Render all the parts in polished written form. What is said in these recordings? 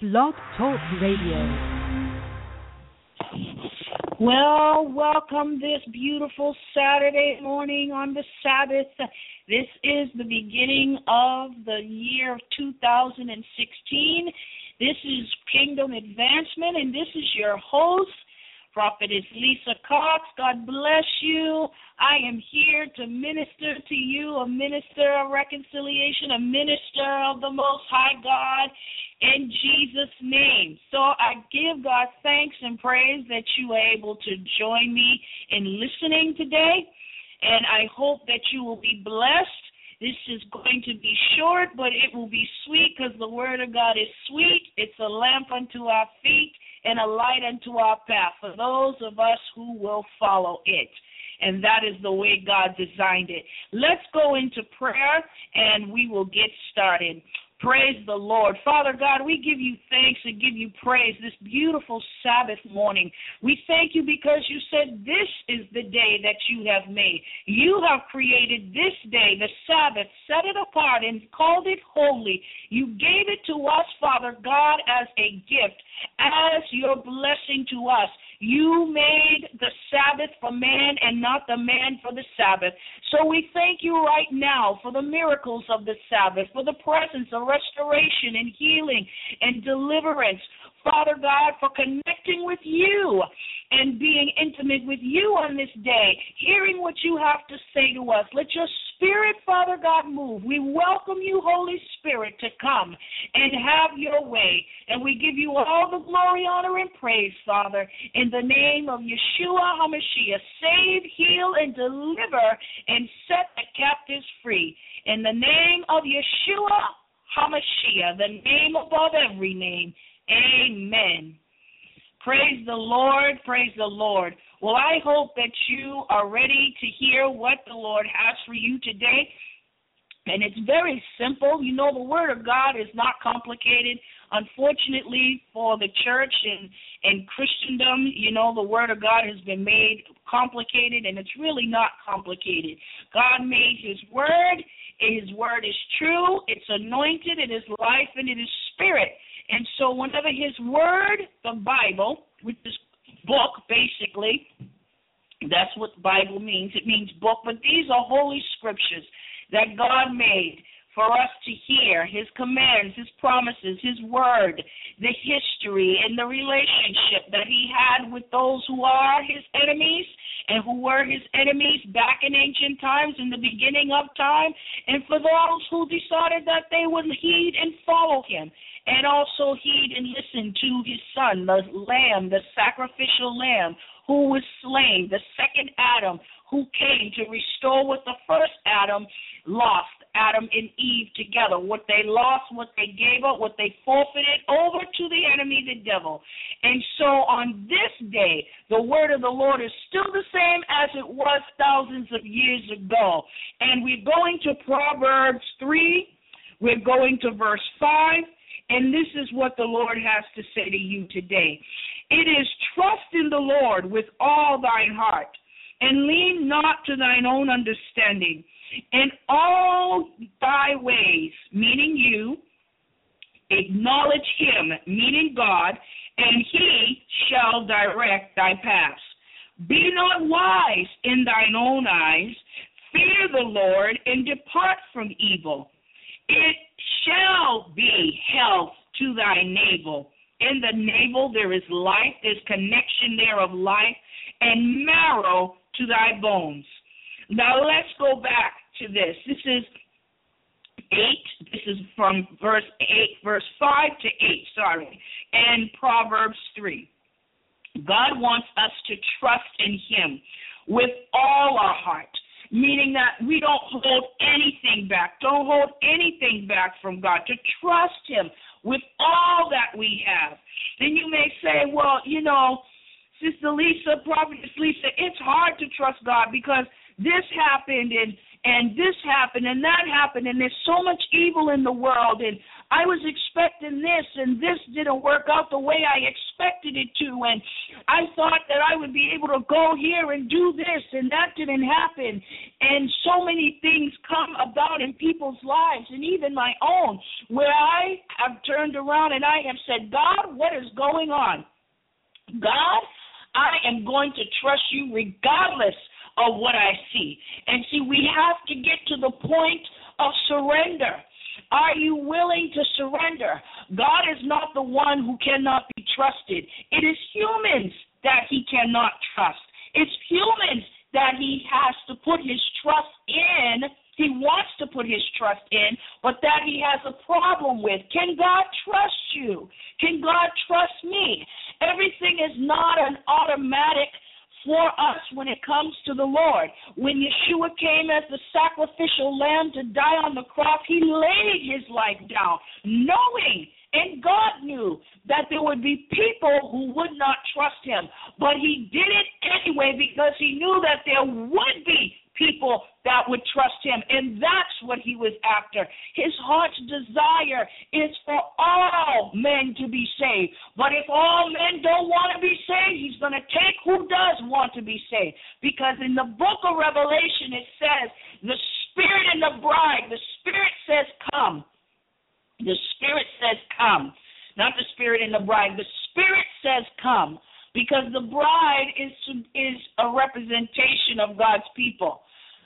Blog Talk Radio. Well, welcome this beautiful Saturday morning on the Sabbath. This is the beginning of the year of 2016. This is Kingdom Advancement, and this is your host, Prophetess Lisa Cox. God bless you. I am here to minister to you, a minister of reconciliation, a minister of the Most High God, in Jesus' name. So I give God thanks and praise that you are able to join me in listening today, and I hope that you will be blessed. This is going to be short, but it will be sweet because the Word of God is sweet. It's a lamp unto our feet and a light unto our path for those of us who will follow it. And that is the way God designed it. Let's go into prayer, and we will get started. Praise the Lord. Father God, we give you thanks and give you praise this beautiful Sabbath morning. We thank you because you said this is the day that you have made. You have created this day, the Sabbath, set it apart and called it holy. You gave it to us, Father God, as a gift, as your blessing to us. You made the Sabbath for man and not the man for the Sabbath. So we thank you right now for the miracles of the Sabbath, for the presence of restoration and healing and deliverance. Father God, for connecting with you and being intimate with you on this day, hearing what you have to say to us. Let your Spirit, Father God, move. We welcome you, Holy Spirit, to come and have your way. And we give you all the glory, honor, and praise, Father, in the name of Yeshua HaMashiach. Save, heal, and deliver, and set the captives free. In the name of Yeshua HaMashiach, the name above every name. Amen. Praise the Lord, praise the Lord. Well, I hope that you are ready to hear what the Lord has for you today. And it's very simple. You know, the Word of God is not complicated. Unfortunately, for the church and Christendom, you know, the Word of God has been made complicated, and it's really not complicated. God made His Word. His Word is true. It's anointed. It is life, and it is spirit. And so whenever His Word, the Bible, which is book, basically, that's what the Bible means. It means book, but these are holy scriptures that God made for us to hear, His commands, His promises, His Word, the history and the relationship that He had with those who are His enemies and who were His enemies back in ancient times, in the beginning of time, and for those who decided that they would heed and follow Him, and also heed and listen to His Son, the Lamb, the sacrificial Lamb, who was slain, the second Adam, who came to restore what the first Adam lost, Adam and Eve together. What they lost, what they gave up, what they forfeited over to the enemy, the devil. And so on this day, the word of the Lord is still the same as it was thousands of years ago. And we're going to Proverbs 3. We're going to verse 5. And this is what the Lord has to say to you today. It is trust in the Lord with all thine heart, and lean not to thine own understanding. In all thy ways, meaning you, acknowledge Him, meaning God, and He shall direct thy paths. Be not wise in thine own eyes. Fear the Lord, and depart from evil. It shall be health to thy navel. In the navel there is life, there's connection there of life, and marrow to thy bones. Now let's go back to this. This is 8. This is from verse 5 to 8, and Proverbs 3. God wants us to trust in Him with all our heart, meaning that we don't hold anything back. Don't hold anything back from God, to trust Him with all that we have. Then you may say, well, you know, Sister Lisa, Prophetess Lisa, it's hard to trust God because this happened and this happened and that happened, and there's so much evil in the world, and I was expecting this, and this didn't work out the way I expected it to, and I thought that I would be able to go here and do this, and that didn't happen. And so many things come about in people's lives, and even my own, where I have turned around and I have said, God, what is going on? God, I am going to trust you regardless of what I see. And see, we have to get to the point of surrender. Are you willing to surrender? God is not the one who cannot be trusted. It is humans that he cannot trust. It's humans that he has to put his trust in. He wants to put his trust in, but that he has a problem with. Can God trust you? Can God trust me? Everything is not an automatic for us when it comes to the Lord. When Yeshua came as the sacrificial lamb to die on the cross, he laid his life down, knowing, and God knew, that there would be people who would not trust him. But he did it anyway because he knew that there would be people that would trust him, and that's what he was after. His heart's desire is for all men to be saved. But if all men don't want to be saved, he's going to take who does want to be saved. Because in the book of Revelation, it says, the Spirit and the bride, the Spirit says, come. The Spirit says, come. Not the Spirit and the bride. The Spirit says, come. Because the bride is a representation of God's people.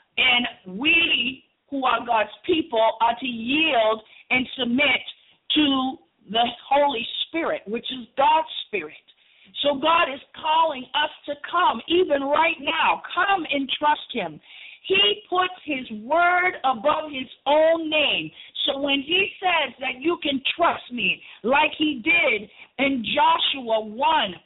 And we, who are God's people, are to yield and submit to the Holy Spirit, which is God's Spirit. So God is calling us to come, even right now. Come and trust him. He puts his word above his own name. So when he says that you can trust me, like he did in Joshua 1,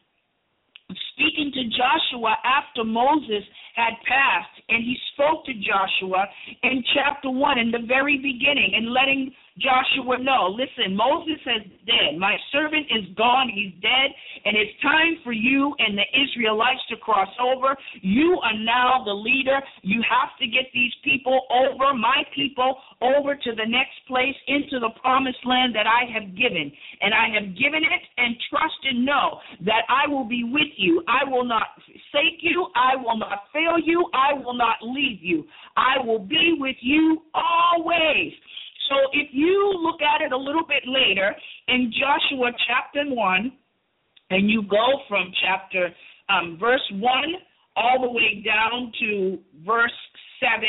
speaking to Joshua after Moses had passed, and he spoke to Joshua in chapter 1 in the very beginning and letting Joshua know, listen, Moses is dead. My servant is gone. He's dead, and it's time for you and the Israelites to cross over. You are now the leader. You have to get these people over, my people, over to the next place, into the promised land that I have given. And I have given it, and trust and know that I will be with you. I will not forsake you. I will not fail you. I will not leave you. I will be with you always. So if you look at it a little bit later in Joshua chapter 1, and you go from verse 1 all the way down to verse 7,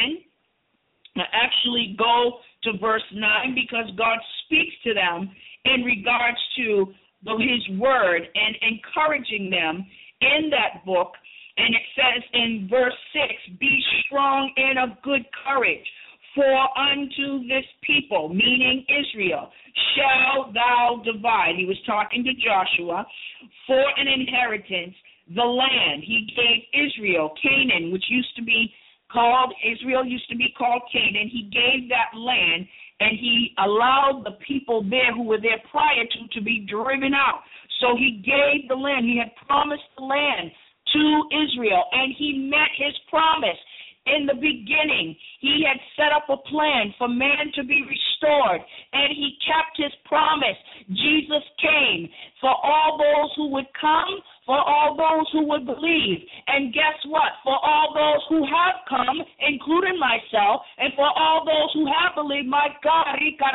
actually go to verse 9, because God speaks to them in regards to his word and encouraging them in that book. And it says in verse 6, be strong and of good courage. For unto this people, meaning Israel, shall thou divide. He was talking to Joshua. For an inheritance, the land. He gave Israel, Canaan, which used to be called, Israel used to be called Canaan. He gave that land, and he allowed the people there who were there prior to be driven out. So he gave the land. He had promised the land to Israel, and he met his promise. In the beginning, he had set up a plan for man to be restored, and he kept his promise. Jesus came for all those who would come, for all those who would believe. And guess what? For all those who have come, including myself, and for all those who have believed, my God,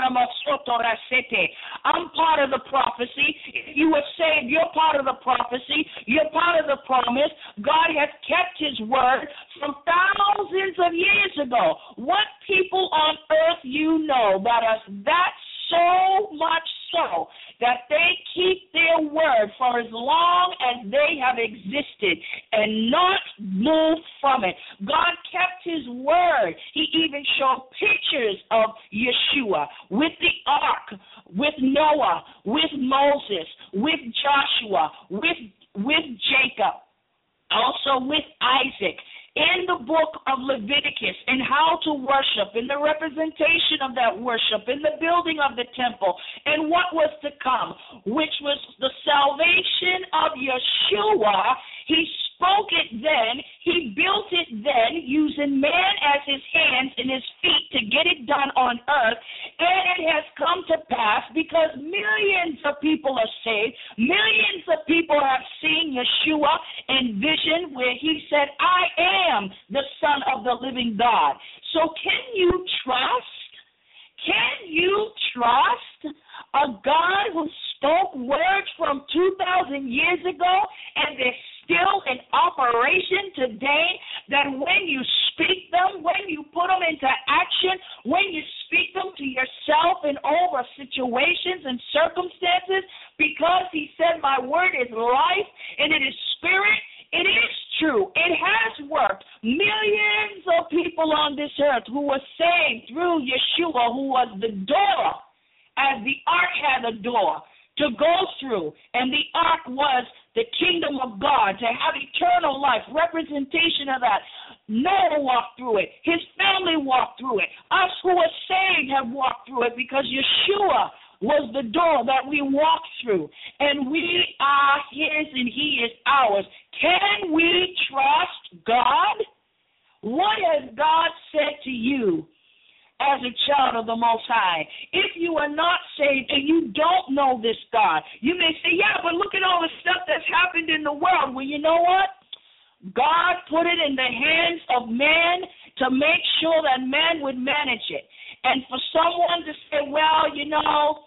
I'm part of the prophecy. If you were saved, you're part of the prophecy. You're part of the promise. God has kept his word from thousands of years ago. What people on earth you know about us, that's so much so that they keep their word for as long as they have existed and not moved from it. God kept his word. He even showed pictures of Yeshua with the ark, with Noah, with Moses, with Joshua, with Jacob, also with Isaac. In the book of Leviticus, and how to worship, in the representation of that worship, in the building of the temple, and what was to come, which was the salvation of Yeshua, he spoke it then, he built it then, using man as his hands and his feet to get it done on earth, and it has come to pass because millions of people are saved, millions of people have seen Yeshua in vision where he said, I am the Son of the living God. So can you trust? Can you trust a God who spoke words from 2,000 years ago and they're still in operation today, that when you speak them, when you put them into action, when you speak them to yourself and over situations and circumstances, because he said my word is life and it is spirit, it is true. It has worked. Millions of people on this earth who were saved through Yeshua, who was the door, as the ark had a door to go through, and the ark was the kingdom of God, to have eternal life, representation of that. Noah walked through it. His family walked through it. Us who are saved have walked through it because Yeshua was the door that we walk through, and we are his and he is ours. Can we trust God? What has God said to you as a child of the Most High? If you are not saved and you don't know this God, you may say, yeah, but look at all the stuff that's happened in the world. Well, you know what? God put it in the hands of man to make sure that man would manage it. And for someone to say, well, you know,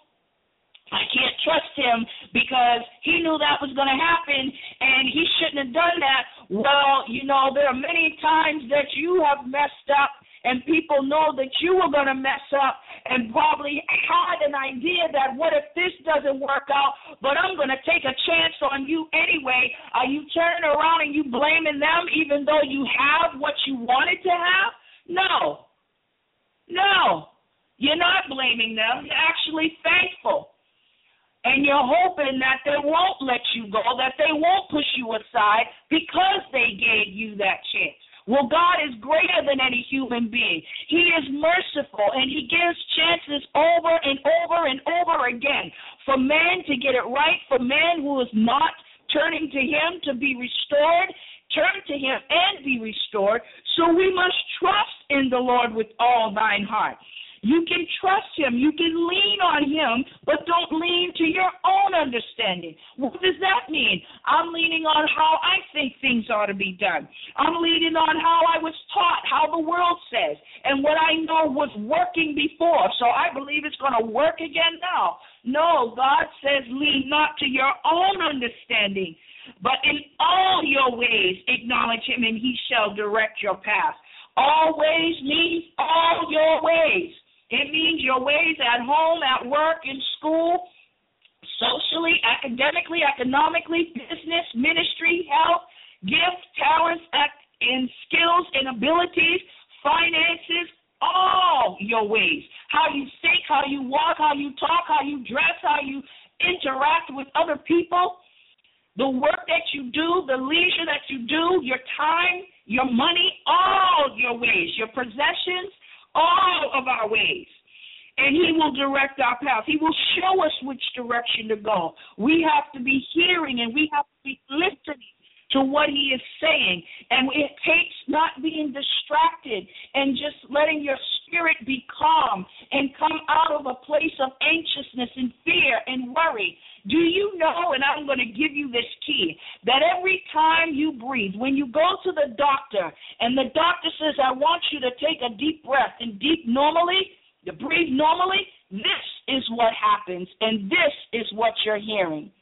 I can't trust him because he knew that was going to happen and he shouldn't have done that. Well, you know, there are many times that you have messed up and people know that you were going to mess up and probably had an idea that what if this doesn't work out, but I'm going to take a chance on you anyway. Are you turning around and you blaming them even though you have what you wanted to have? No. No. You're not blaming them. You're actually thankful. And you're hoping that they won't let you go, that they won't push you aside because they gave you that chance. Well, God is greater than any human being. He is merciful, and he gives chances over and over and over again for man to get it right, for man who is not turning to him to be restored, turn to him and be restored. So we must trust in the Lord with all thine heart. You can trust him. You can lean on him, but don't lean to your own understanding. What does that mean? I'm leaning on how I think things ought to be done. I'm leaning on how I was taught, how the world says, and what I know was working before. So I believe it's going to work again now. No, God says lean not to your own understanding, but in all your ways acknowledge him, and he shall direct your path. Always means all your ways. It means your ways at home, at work, in school, socially, academically, economically, business, ministry, health, gifts, talents, and skills and abilities, finances, all your ways. How you think, how you walk, how you talk, how you dress, how you interact with other people, the work that you do, the leisure that you do, your time, your money, all your ways, your possessions, all of our ways. And he will direct our path. He will show us which direction to go. We have to be hearing and we have to be listening to what he is saying. And it takes not being distracted and just letting your spirit be calm and come out of a place of anxiousness and fear and worry. Do you know, and I'm going to give you this key, that every time you breathe, when you go to the doctor and the doctor says, I want you to take a deep breath and breathe normally, this is what happens, and this is what you're hearing.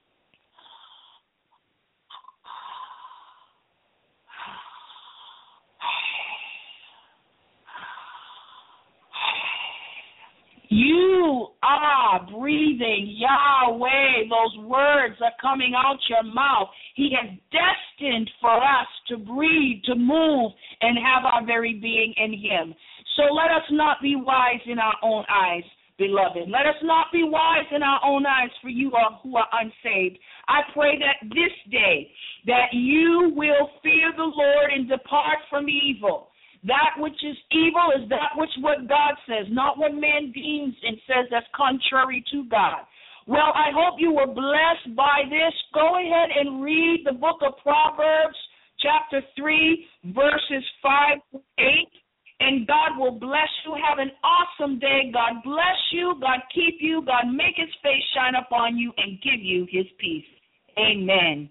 You are breathing Yahweh. Those words are coming out your mouth. He has destined for us to breathe, to move, and have our very being in him. So let us not be wise in our own eyes, beloved. Let us not be wise in our own eyes for you who are unsaved. I pray that this day that you will fear the Lord and depart from evil. That which is evil is that which what God says, not what man deems and says that's contrary to God. Well, I hope you were blessed by this. Go ahead and read the book of Proverbs, chapter 3, verses 5 to 8, and God will bless you. Have an awesome day. God bless you. God keep you. God make his face shine upon you and give you his peace. Amen.